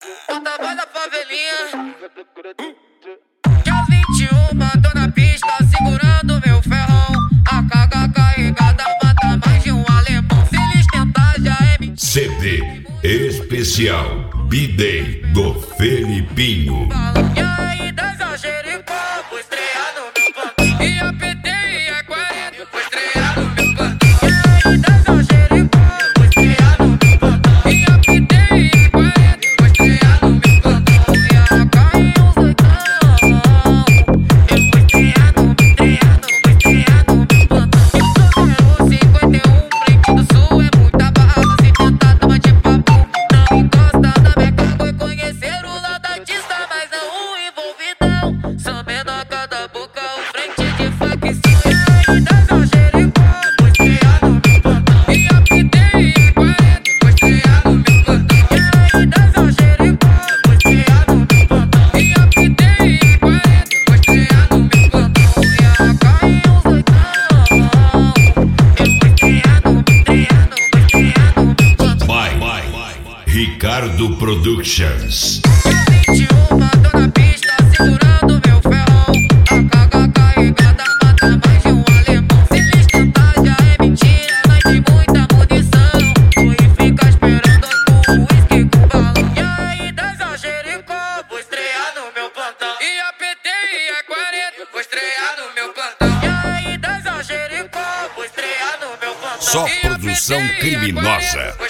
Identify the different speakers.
Speaker 1: Bota voz da favelinha. Que às 21 tô na pista segurando meu ferrão. A carga carregada mata mais de um alemão. Se eles tentar já é mentira.
Speaker 2: CD especial B-Day do Felipinho.
Speaker 1: E aí dança Jericó, vou estrear no meu plantão. E a PT e a 40, vou estrear no meu plantão. E aí dança Jericó, vou estrear no meu plantão. E a PT e a 40, vou estrear no meu plantão. E a cai uns oitão, eu vou estrear no meu plantão. Eu sou 051, frente do sul é muita barra. Se tentar toma de papo, não encosta na minha cara. Foi conhecer o lado artista, mas não o envolvidão. Sou menor cada boca, o frente de facção. E aí dança Jericó, vou estrear no meu plantão. E a PT e a 40, vou estrear no meu plantão. E aí dança Jericó, vou estrear no meu plantão. E a PT e a 40, vou estrear no meu plantão. E a cai uns oitão, eu vou estrear no meu plantão.
Speaker 2: Ricardo Productions.
Speaker 1: 21 tô na pista segurando meu ferrão. A carga carregada mata mais de um alemão. Se eles tentar já é mentira, nós tem muita munição. Fui ficar esperando com uísque com balão. E aí dança Jericó, vou estrear no meu plantão. E a PT e a 40, vou estrear no meu plantão. E aí dança Jericó, vou estrear no meu plantão.
Speaker 2: Só
Speaker 1: E a
Speaker 2: produção
Speaker 1: PT e a
Speaker 2: criminosa.
Speaker 1: 40,